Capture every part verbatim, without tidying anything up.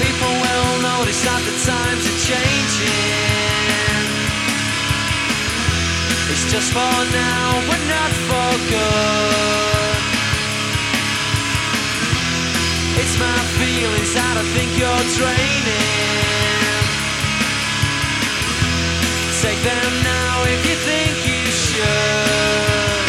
People will notice that the times are changing. It's just for now, but not for good. It's my feelings that I think you're draining. Take them now if you think you should.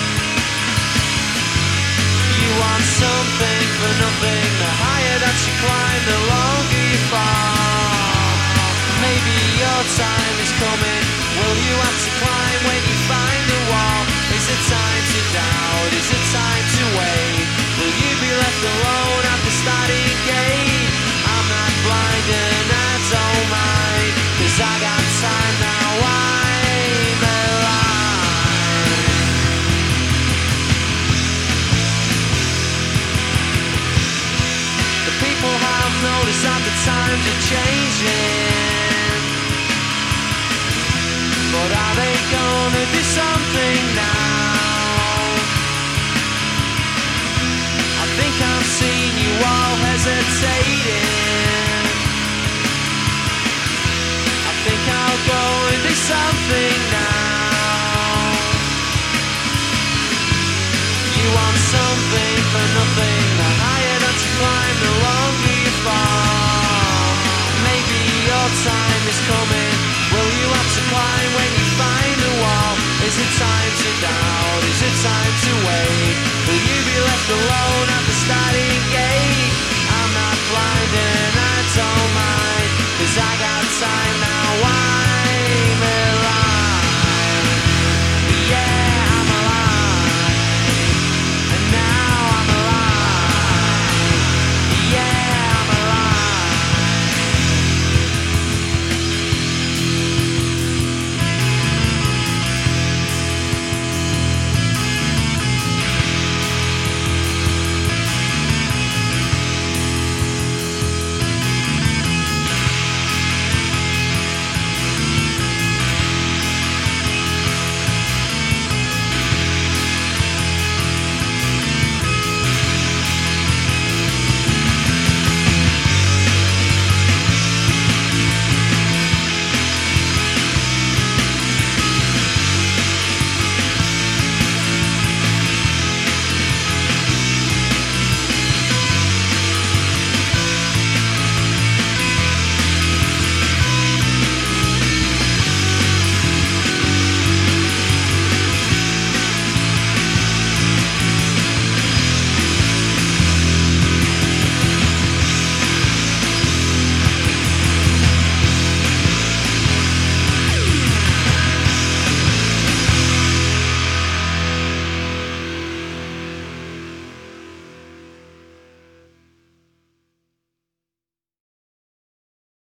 You want something for nothing. The higher that you climb, the longer you fall. Maybe your time is coming. Will you have to climb when you find the wall? Is it time to doubt? Is it time to wait? Will you be left alone at the starting gate? I'm not blind and I don't mind, 'cause I got time now, I'm alive. The people have noticed that the times are changing, but are they gonna do something now? I think I've seen you all hesitating.